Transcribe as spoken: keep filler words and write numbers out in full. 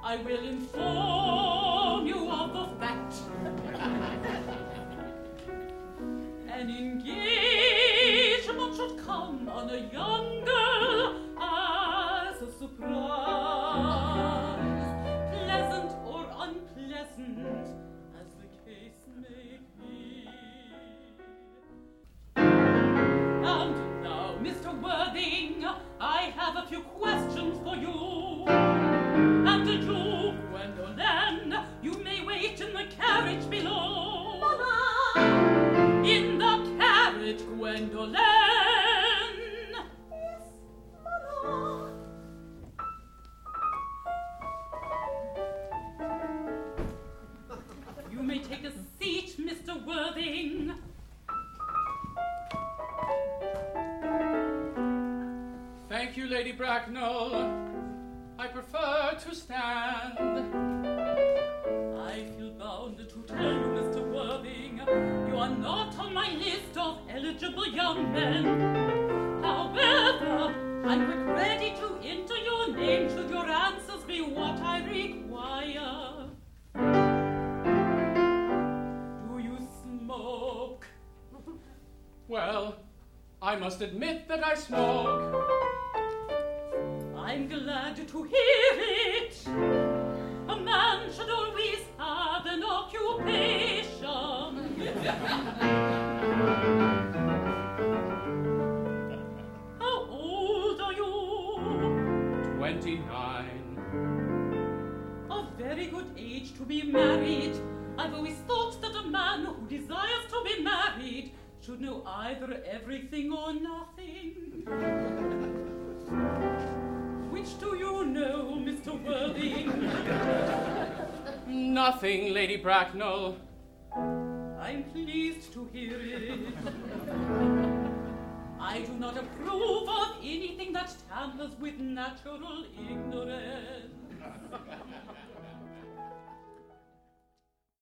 I will inform you of the fact. An engagement should come on a young girl as a surprise, pleasant or unpleasant, as the case may be. And now, Mister Worthing, I have a few questions for you. And you, Gwendolen, you may wait in the carriage below. Mama! In the carriage, Gwendolen. Yes, Mama. You may take a seat, Mister Worthing. Thank you, Lady Bracknell. I prefer to stand. I feel bound to tell you, Mister Worthing, you are not on my list of eligible young men. However, I'm quite ready to enter your name should your answers be what I require. Do you smoke? Well, I must admit that I smoke. I'm glad to hear it. A man should always have an occupation. How old are you? Twenty-nine. A very good age to be married. I've always thought that a man who desires to be married should know either everything or nothing. Which do you know, Mister Worthing? Nothing, Lady Bracknell. I'm pleased to hear it. I do not approve of anything that tampers with natural ignorance.